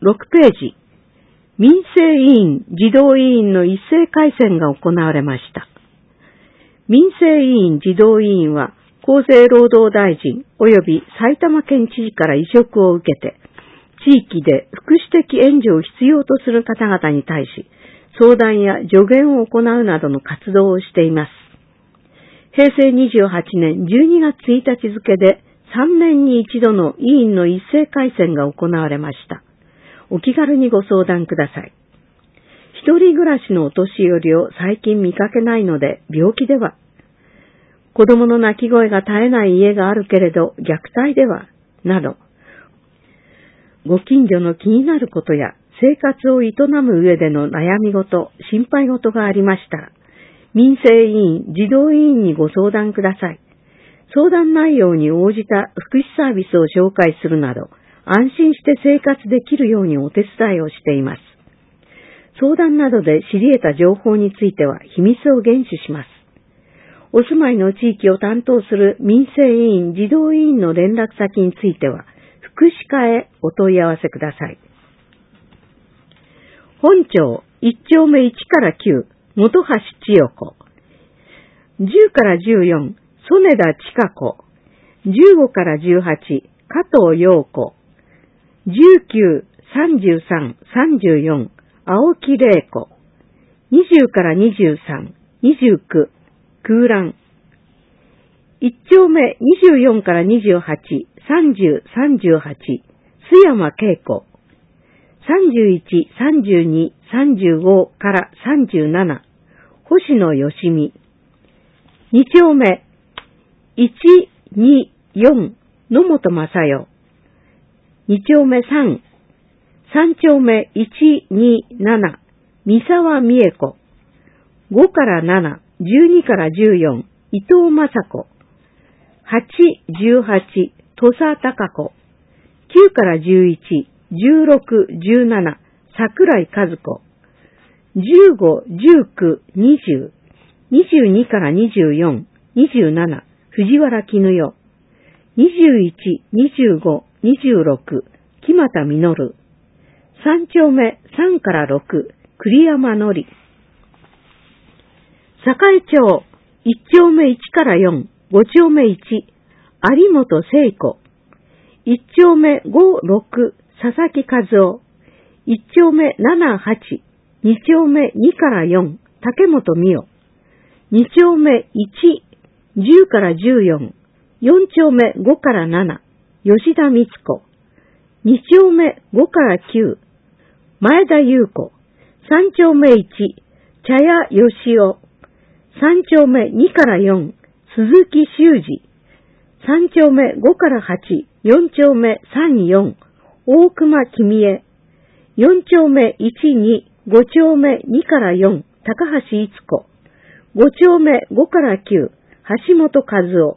6ページ。民生委員、児童委員の一斉改選が行われました。民生委員、児童委員は、厚生労働大臣及び埼玉県知事から委嘱を受けて、地域で福祉的援助を必要とする方々に対し、相談や助言を行うなどの活動をしています。平成28年12月1日付で3年に一度の委員の一斉改選が行われました。お気軽にご相談ください。一人暮らしのお年寄りを最近見かけないので病気では、子供の泣き声が絶えない家があるけれど虐待では、など、ご近所の気になることや生活を営む上での悩み事、心配事がありましたら、民生委員、児童委員にご相談ください。相談内容に応じた福祉サービスを紹介するなど、安心して生活できるようにお手伝いをしています。相談などで知り得た情報については秘密を厳守します。お住まいの地域を担当する民生委員、児童委員の連絡先については、福祉課へお問い合わせください。本町1丁目1から9、本橋千代子。10から14、曽根田千佳子。15から18、加藤陽子。19、33、34、青木玲子。20から23、29、空欄。1丁目24から28、30、38、須山恵子。31、32、35から37、星野義美。2丁目、1、2、4、野本正代。2丁目3、3丁目1、2、7、三沢美恵子。5から7、12から14、伊藤雅子。8、18、土佐貴子。9から11、16、17、桜井和子。15、19、20、22から24、27、藤原絹代。21、25、26、木俣実。3丁目3から6、栗山のり。栄町1丁目1から4、5丁目1、有本聖子。1丁目5、6、佐々木和夫。1丁目7、8、2丁目2から4、竹本美代。2丁目1、10から14、4丁目5から7、吉田光子。2丁目5から9、前田優子。3丁目1、茶屋義夫。3丁目2から4、鈴木修二。3丁目5から8、4丁目3、4、大熊君江。4丁目1、2、5丁目2から4、高橋逸子。5丁目5から9、橋本和夫。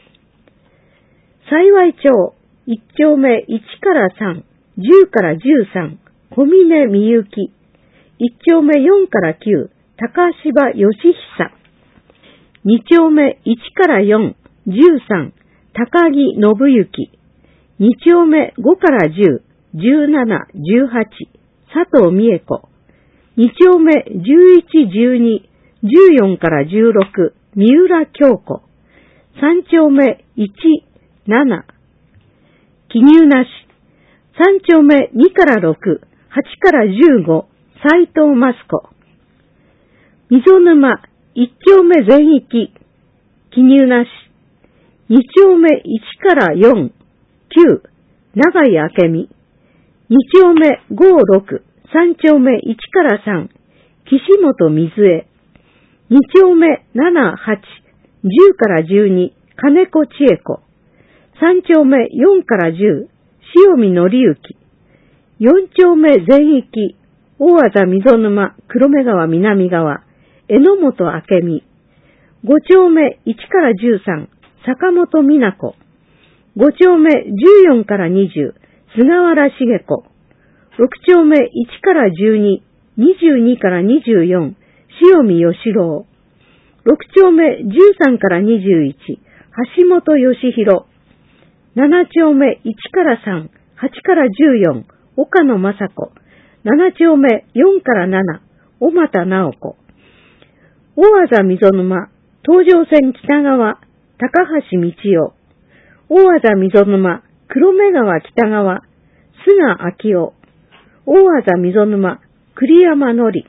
幸町1丁目1から3、10から13、小峰美幸。1丁目4から9、高柴義久。2丁目1から4、13、高木信之。2丁目5から10、17、18、佐藤美恵子。2丁目11、12、14から16、三浦京子。3丁目1、7、記入なし。3丁目2から6、8から15、斉藤益子。溝沼1丁目全域、記入なし。2丁目1から4、9、長井明美。2丁目5、6、3丁目1から3、岸本水江。2丁目7、8、10から12、金子千恵子。3丁目4から10、塩見則之。4丁目全域、大字溝沼、黒目川南側、榎本明美。5丁目1から13、坂本美奈子。5丁目14から20、菅原茂子。6丁目1から12、22から24、塩見義郎。6丁目13から21、橋本義弘。7丁目1から3、8から14、 岡野正子。7丁目4から7、小俣直子。大字溝沼、東上線北側、高橋道夫。大字溝沼、黒目川北側、菅明夫。大字溝沼、栗山のり。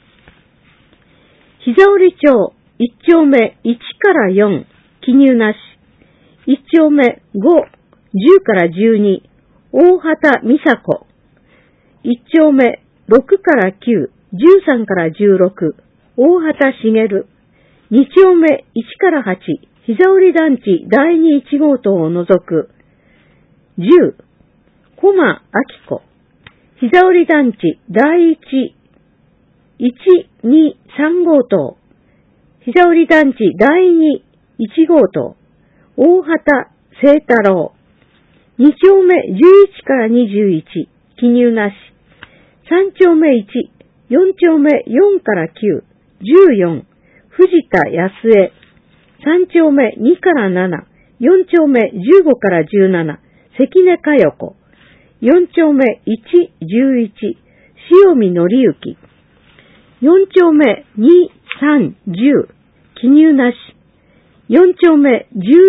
膝折町、1丁目1から4、記入なし。1丁目5、10から12、大畑美佐子。1丁目6から9、13から16、大畑茂。2丁目1から8、膝折団地第2 1号棟を除く。10、駒明子。膝折団地第1、1、2、3号棟。膝折団地第2、1号棟。大畑清太郎。2丁目11から21、記入なし。3丁目1、4丁目4から9、14、藤田康江。3丁目2から7、4丁目15から17、関根佳代子。4丁目1、11、塩見則之。4丁目2、3、10、記入なし。4丁目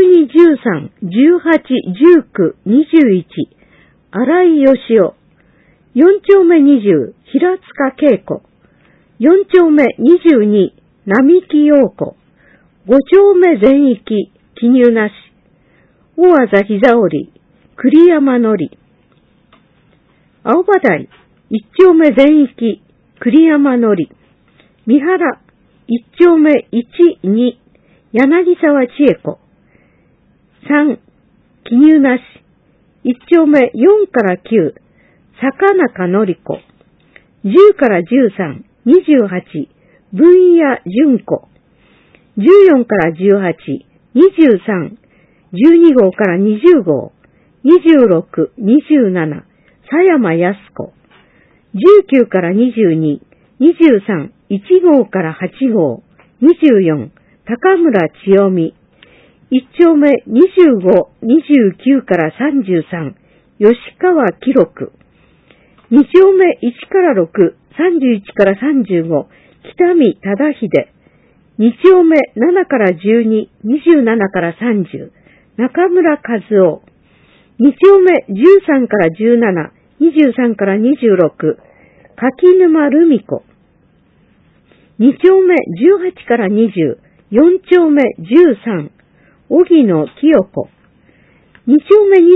12、13、18、19、21、荒井義雄。4丁目20、平塚恵子。4丁目22、並木陽子。5丁目全域、記入なし。大字膝折、栗山のり。青葉台、1丁目全域、栗山のり。三原、1丁目1、2、柳沢千恵子。3、記入なし。1丁目4から9、坂中のり子。10から13、28、文野純子。14から18、23、12号から20号、26、27、佐山康子。19から22、23、1号から8号、24、高村千代美。1丁目25、29から33、吉川記録。2丁目1から6、31から35、北見忠秀。2丁目7から12、27から30、中村和夫。2丁目13から17、23から26、柿沼留美子。2丁目18から20、4丁目13、荻野清子。2丁目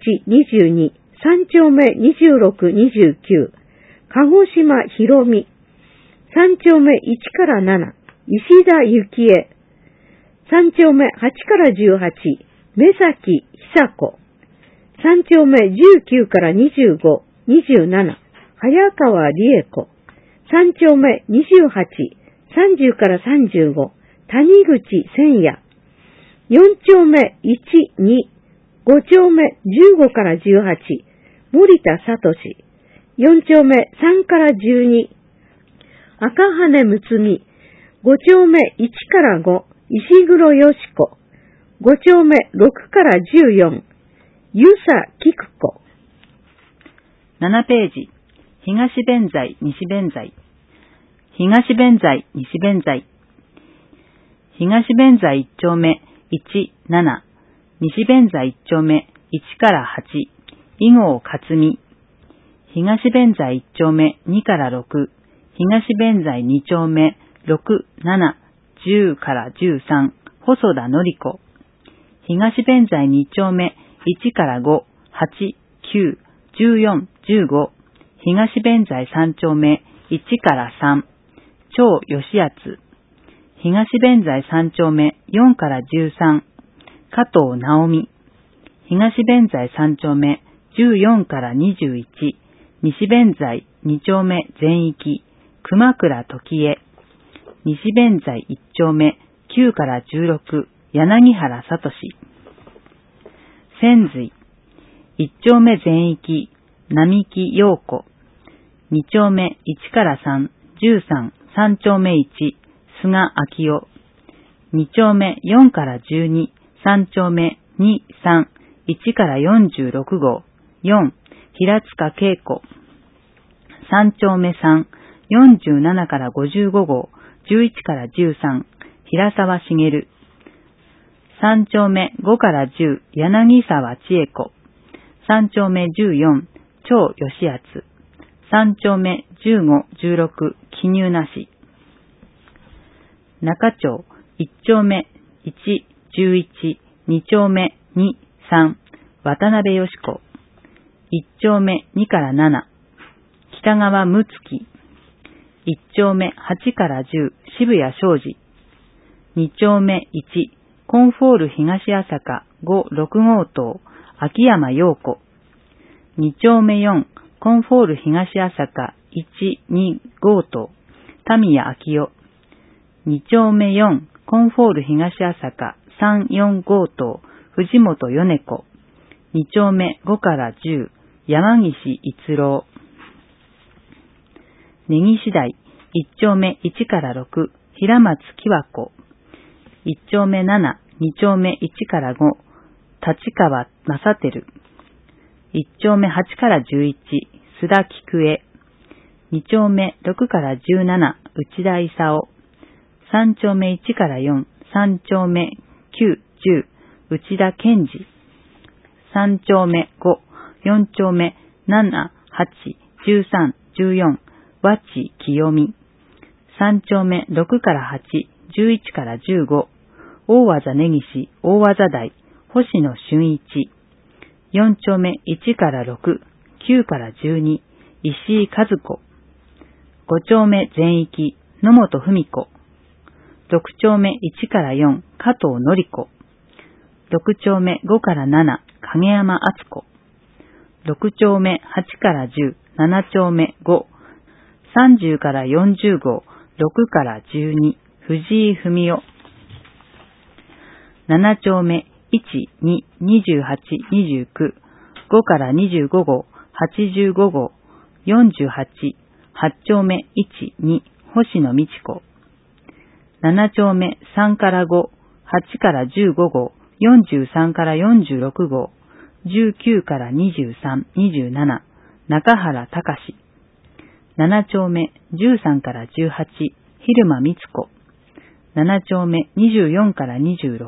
21、22、3丁目26、29、鹿児島博美。3丁目1から7、石田幸恵。3丁目8から18、目崎久子。3丁目19から25、27、早川理恵子。3丁目28、30から35、谷口千也。4丁目1、2、5丁目15から18、森田聡。4丁目3から12、赤羽睦美。5丁目1から5、石黒よし子。5丁目6から14、遊佐菊子。 7ページ。東弁財、西弁財。東弁財、西弁財。東弁財1丁目1、7。西弁財1丁目1から8、伊郷克美。東弁財1丁目2から6、東弁財2丁目6、7、10から13、細田典子。東弁財2丁目1から5、8、9、14、15、東弁財3丁目1から3、張義敦。東弁財3丁目4から13、加藤直美。東弁財3丁目14から21、西弁財2丁目全域、熊倉時江。西弁財1丁目9から16、柳原聡。千髄1丁目全域、並木陽子。2丁目1から3、13、3丁目1、菅明夫。2丁目4から12、3丁目2、3、1から46号、4、 平塚恵子。3丁目3、47から55号、11から13、平沢茂。3丁目5から10、柳沢千恵子。3丁目14、長義敦。3丁目15、16、記入なし。中町、1丁目1、11、2丁目2、3、渡辺よし子。1丁目2から7、北川睦月。1丁目8から10、渋谷昌司。2丁目1、コンフォール東朝霞5、6号棟、秋山陽子。2丁目4、コンフォール東朝霞1、2号棟、田宮昭夫。2丁目4、コンフォール東朝霞3、4号棟、藤本米子。2丁目5から10、山岸逸郎。根岸台、1丁目1から6、平松喜和子。1丁目7、2丁目1から5、立川正輝。1丁目8から11、須田菊江。2丁目6から17、内田勲。3丁目1から4、3丁目9、10、内田健二。3丁目5、4丁目7、8、13、14、和知清美。3丁目6から8、11から15、大技根岸、大技台、星野俊一。4丁目1から6、9から12、石井和子。5丁目全域、野本文子。6丁目1から4、加藤典子。6丁目5から7、影山敦子。6丁目8から10、7丁目5、30から40号、6から12、藤井文夫。7丁目1、2、28、29、5から25号、85号、48、8丁目1、2、星野美智子。7丁目3から5、8から15号、43から46号、19から23、27、中原隆。7丁目13から18、蛭間光子。7丁目24から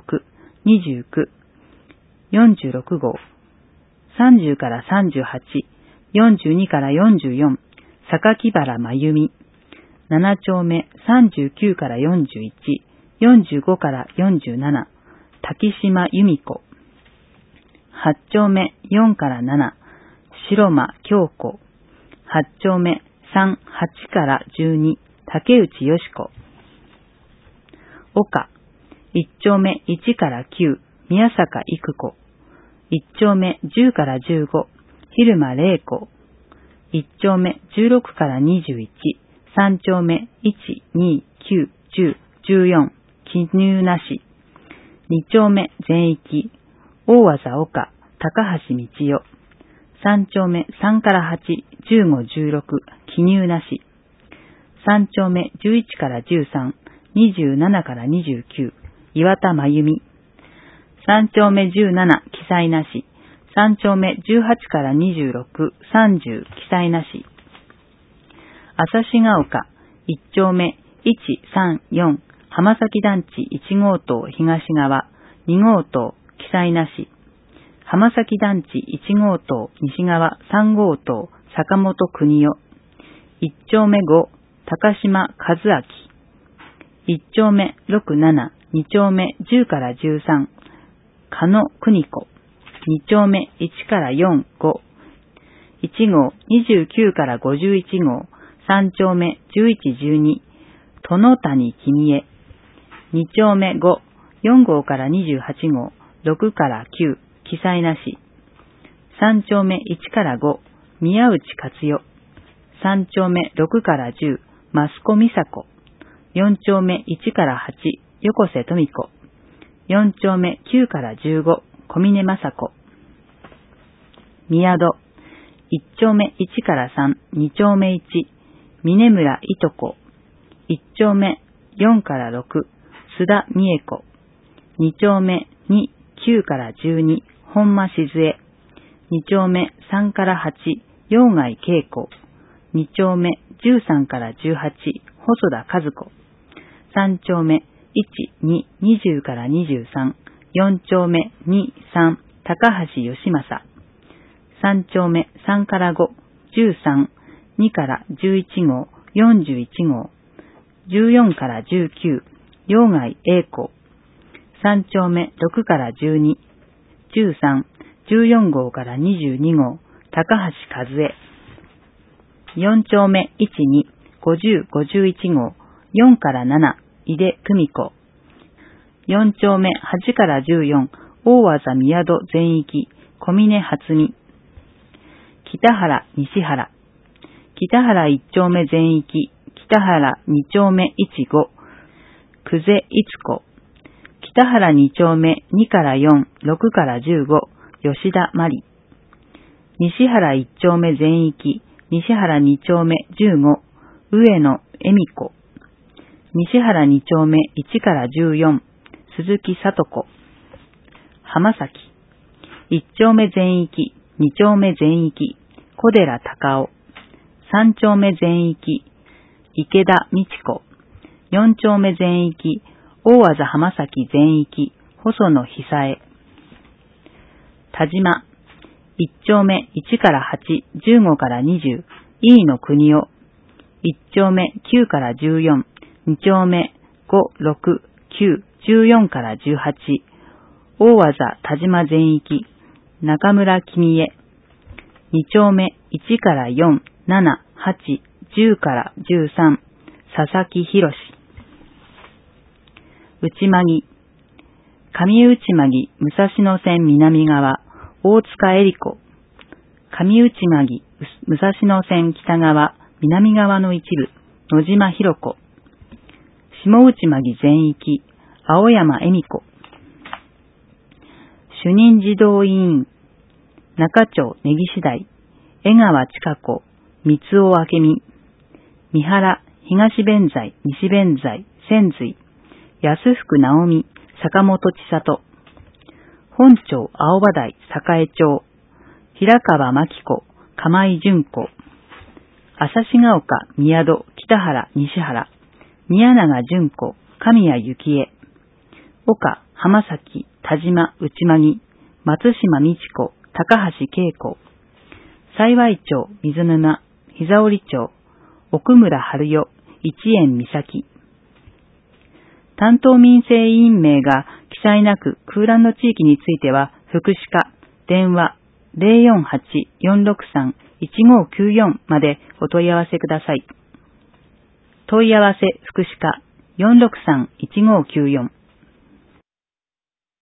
26、29、46号、30から38、42から44、榊原真由美。7丁目39から41、45から47、滝島由美子。8丁目4から7、白間京子。8丁目3、8から12、竹内よし子。岡。1丁目1から9、宮坂育子。1丁目10から15、蛭間玲子。1丁目16から21、3丁目1、2、9、10、14、記入なし。2丁目全域、大技岡、高橋道代。3丁目3から8、15、16、記入なし。3丁目11から13、27から29、岩田真由美。3丁目17、記載なし。3丁目18から26、30、記載なし。朝志ヶ丘、1丁目1、3、4、浜崎団地1号棟東側、2号棟、記載なし。浜崎団地1号棟西側3号棟、坂本邦夫。1丁目5、高島和明。1丁目6、7、2丁目10から13、加野邦子。2丁目1から4、5、1号29から51号、3丁目11、12、殿谷君江。2丁目5、4号から28号、6から9、記載なし。3丁目1から5、宮内勝代。3丁目6から10、益子美佐子。4丁目1から8、横瀬富子。4丁目9から15、小峰雅子。宮戸。1丁目1から3、2丁目1、峰村いとこ。1丁目4から6、須田美恵子。2丁目2、9から12、本間静江。 2丁目3から8、陽外恵子。2丁目13から18、細田和子。3丁目1、2、20から23、4丁目2、3、高橋義正。3丁目3から5、13、2から11号、41号。14から19、陽外栄子。3丁目6から12、13、14号から22号、高橋和恵。4丁目1、2、50、51号、4から7、井出久美子。4丁目8から14、大技宮戸全域、小峰初美。北原西原。北原1丁目全域、北原2丁目1、5、久世逸子。北原2丁目2から4、6から15、吉田真理。西原1丁目全域、西原2丁目15、上野恵美子。西原2丁目1から14、鈴木聡子。浜崎。1丁目全域、2丁目全域、小寺隆夫。3丁目全域、池田美智子。4丁目全域、大技浜崎全域、細野久恵。田島。1丁目1から8、15から20、飯野国夫。1丁目9から14、2丁目5、6、9、14から18、大技田島全域、中村君江。2丁目1から4、7、8、10から13、佐々木博。内間木。上内間木武蔵野線南側、大塚恵里子。上内間木武蔵野線北側、南側の一部、野島博子。下内間木全域、青山恵美子。主任児童委員、中町根岸台、江川千佳子、三尾明美。三原、東弁財、西弁財、千髄。安福直美、坂本千里。本町青葉台、栄町。平川真紀子、釜井純子。朝志ヶ丘、宮戸、北原、西原。宮永純子、神谷幸恵。岡、浜崎、田島、内間木。松島美智子、高橋恵子。幸町、水沼、膝折町。奥村春代、一円美咲。担当民生委員名が記載なく空欄の地域については、福祉課、電話 048-463-1594 までお問い合わせください。問い合わせ福祉課 463-1594